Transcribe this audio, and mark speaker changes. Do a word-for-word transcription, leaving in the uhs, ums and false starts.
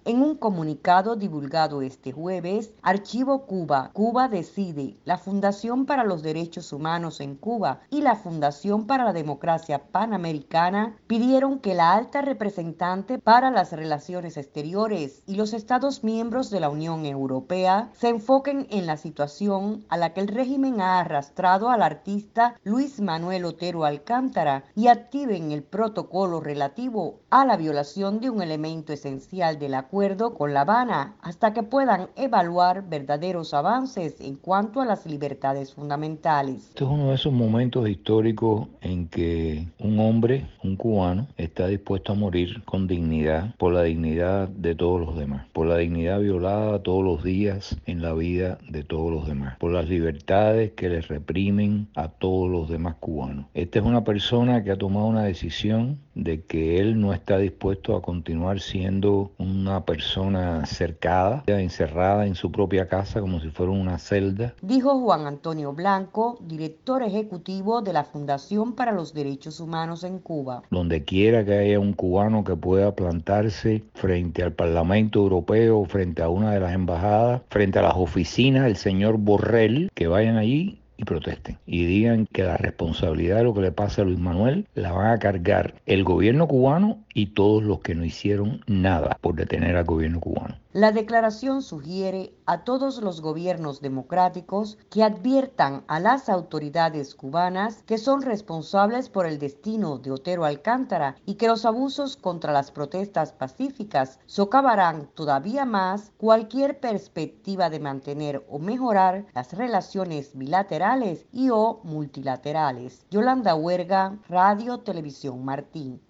Speaker 1: En un comunicado divulgado este jueves, Archivo Cuba, Cuba Decide, la Fundación para los Derechos Humanos en Cuba y la Fundación para la Democracia Panamericana pidieron que la alta representante para las relaciones exteriores y los Estados miembros de la Unión Europea se enfoquen en la situación a la que el régimen ha arrastrado al artista Luis Manuel Otero Alcántara y activen el protocolo relativo a la violación de un elemento esencial del acuerdo con La Habana hasta que puedan evaluar verdaderos avances en cuanto a las libertades fundamentales.
Speaker 2: Este es uno de esos momentos históricos en que un hombre, un cubano, está dispuesto a morir con dignidad por la dignidad de todos los demás, por la dignidad violada todos los días en la vida de todos los demás, por las libertades que les reprimen a todos los demás cubanos. Esta es una persona que ha tomado una decisión de que él no está dispuesto a continuar siendo una persona cercada, encerrada en su propia casa como si fuera una celda.
Speaker 1: Dijo Juan Antonio Blanco, director ejecutivo de la Fundación para los Derechos Humanos en Cuba.
Speaker 2: Donde quiera que haya un cubano que pueda plantarse frente al Parlamento Europeo, frente a una de las embajadas, frente a las oficinas del señor Borrell, que vayan allí y protesten y digan que la responsabilidad de lo que le pasa a Luis Manuel la van a cargar el gobierno cubano y todos los que no hicieron nada por detener al gobierno cubano.
Speaker 1: La declaración sugiere a todos los gobiernos democráticos que adviertan a las autoridades cubanas que son responsables por el destino de Otero Alcántara y que los abusos contra las protestas pacíficas socavarán todavía más cualquier perspectiva de mantener o mejorar las relaciones bilaterales y o multilaterales. Yolanda Huerga, Radio Televisión Martín.